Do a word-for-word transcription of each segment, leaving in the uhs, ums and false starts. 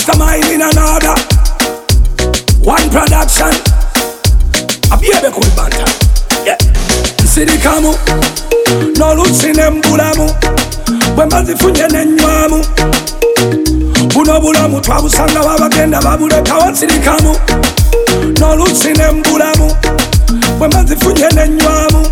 mastermind in another. One production. A baby cool banter. Yeah. Sirikamu. No lutsi nembulamu. Bwemba zifunye nenywamu. Buno bulamu twabusanga babagenda babulekawo. Sirikamu. No lutsi nembulamu. Bwemba zifunye nenywamu.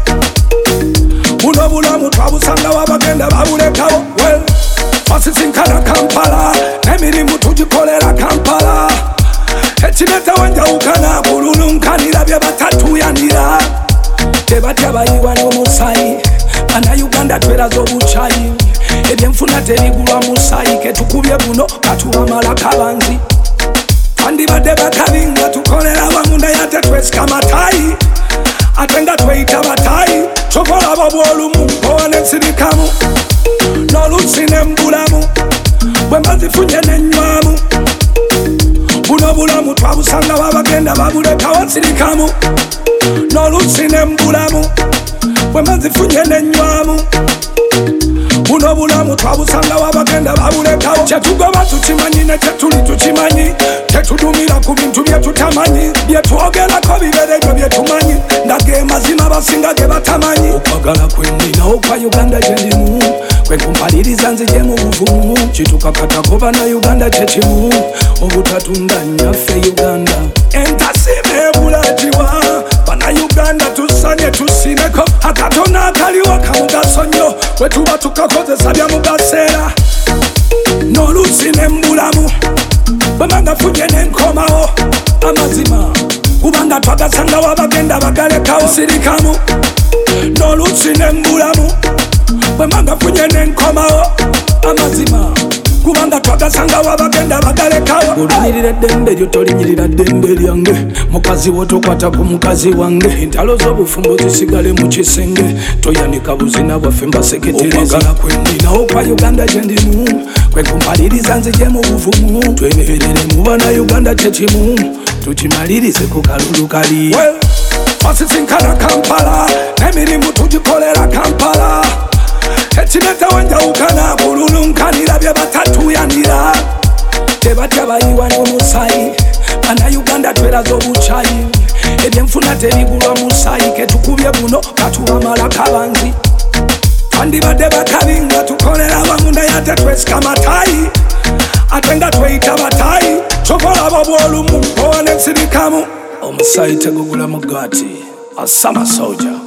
Buno bulamu twabusanga babagenda babulekawo. Well, fasisinkana Kampala. Emirimu tugikolera Kampala. Ekireta wanjawukana bululunkanira bye batatuyanira. Tebatya bayiwa n'omusayi. Bannayuganda tweraza obucayi. Ebyenfuna terigulwa musayi. Ketukubye buno katuwamala kabanzi. Twandibadde bakabi nga tukolera wamu naye ate twesika matayi. Ate nga tweyita batayi. Kyokola bw'olumu mpowa n'ensirikamu. N'olutsi nembulamu. Bwemba zifunye nenywamu. Buno bulamu twabusanga babagenda babulekawo. Sirikamu. N'olutsi nembulamu. Bwemba zifunye nenywamu. Buno bulamu twabusanga babagenda babulekawo. Kyetugoba tukimanyi ne kyetuli tukimanyi. Tetudumira ku bintu bye tutamanyi. Bye twogerako bibere ebyo bye tumanyi. Ndage mazima basinga ge batamanyi. Okwagala kwennina okwa Uganda gye ndimu. Kwe kumpaliriza nzije mu buvumu. Kitukakatako bannayuganda kye kimu. Obutatunda nnyaffe Uganda. Entasime ebulagiwa. Bannayuganda tusanye tusimeko. Akatona akaliwo kamugaso nnyo. Bwe tuba tukakozesa bya mugaseera. N'olutsi nembulamu. Bwemanga funye nenkomawo. Amazima kubanga twagasanga wabagenda bagalekawo. Sirikamu. N'olutsi nembulamu. Bwemanga funye nenkomawo. Amazima kubanga twagasanga wabagenda bagalekawo. Olunyirira eddembe lyo tolinyirira ddembe lyange. Mukazi wo tokwata ku mukazi wange. Entalo z'obufumbo zisigale mu kisenge. Toyanika buzina bwaffe mbaseketereza. Okwagala kwennina okwa Uganda gye ndimu. Kwe kumpaliriza nzije mu buvumu. Twemerere mu bannayuganda kye kimu. Tukimalirize ku kalulu kali. Well, fasisinkana Kampala. Emirimu tugikolera Kampala. Ekireta wanjawukana bululunkanira bye batatuyanira. Tebatya bayiwa n'omusayi. Bannayuganda tweraza obucayi. Ebyenfuna terigulwa musayi. Ketukubye buno katuwamala kabanzi. Twandibadde bakabi nga tukolera wamu naye ate twesika matayi. Ate nga tweyita batayi. Kyokola bw'olumu mpowa n'ensirikamu. Omusayi tegugula mugaati. A summer soldier.